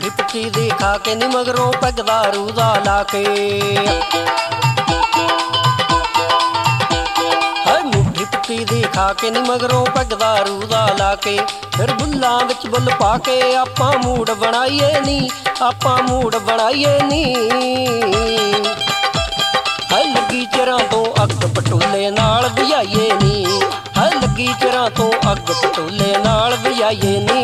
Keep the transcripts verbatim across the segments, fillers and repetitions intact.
मुट्ठी पुट्ठी दी खा के नी मगरों पैग दारू दा लाके हाय मुट्ठी पुट्ठी दी खा के नी मगरों पैग दारू दा लाके फिर बुल्लां विच बुल पा के आपां मूड बनाईए नी आपां मूड बनाईए नी हाय लगी चिरां तो अग पटोले नाल बुझाईए नी हाय लगी चिरां तो अग पटोले नाल बुझाईए नी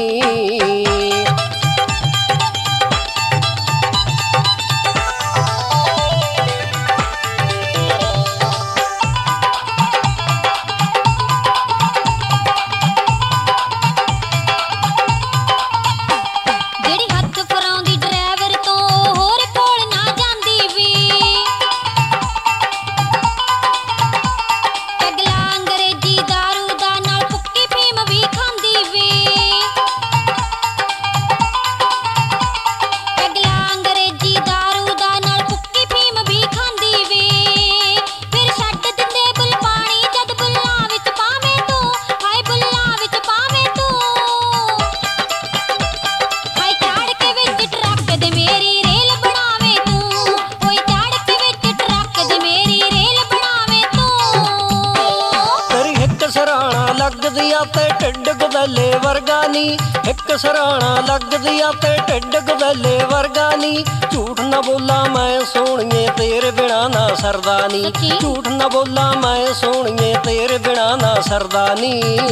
लगदी ते ढिड गदले वर्गा नी एक सराणा लगदी ते ढिड गदले वर्गा नी झूठ न बोला मैं सोहणिए तेरे बिना ना सरदा नी झूठ न बोला मैं सोहणिए तेरे बिना ना सरदा नी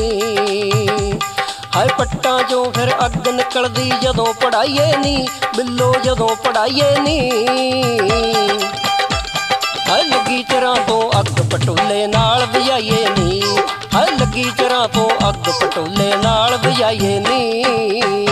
हाय पट्टां चों फिर अग निकलदी जदों पढ़ाईए नी बिल्लो जदों पढ़ाईए नी हाय लगी चिरां तो अग पटोले नाल बुझाईए नी हाय लगी चिरां तो अग पटोले नाल बुझाईए नी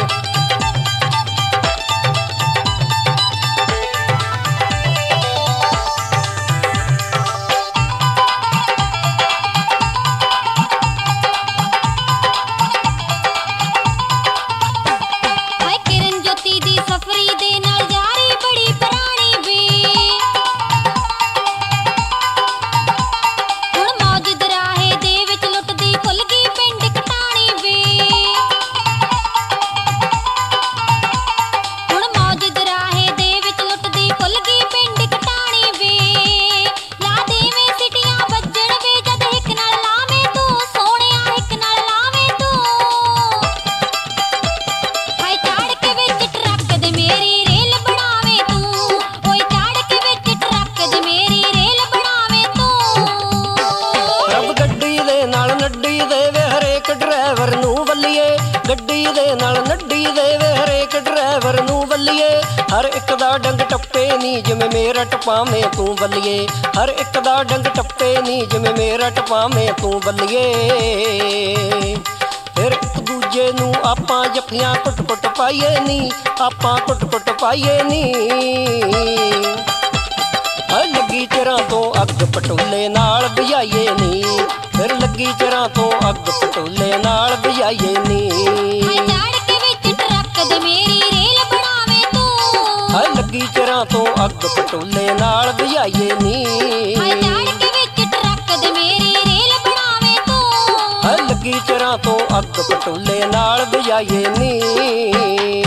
गड्डी दे नाल नड्डी देवे हरेक ड्राइवर नूं वल्लीए हर एक दा डंग टप्पे नी जिवें मेरा टपावें तू वल्लीए हर एक दा डंग टप्पे नी जिवें मेरा टपावें तू वल्लीए फिर एक दूजे नूं आपां जफ्फियां कुट कुट पाईए नी आपां कुट कुट पाईए नी हाय लगी चिरां तो अग पटोले नाल बुझाईए नी फिर लगी चिरां तो अग पटोले नाल बुझाईए नी हाय लगी चिरां तो अग पटोले नाल बुझाईए नी हाय लगी चिरां तो अग पटोले नाल बुझाईए नी।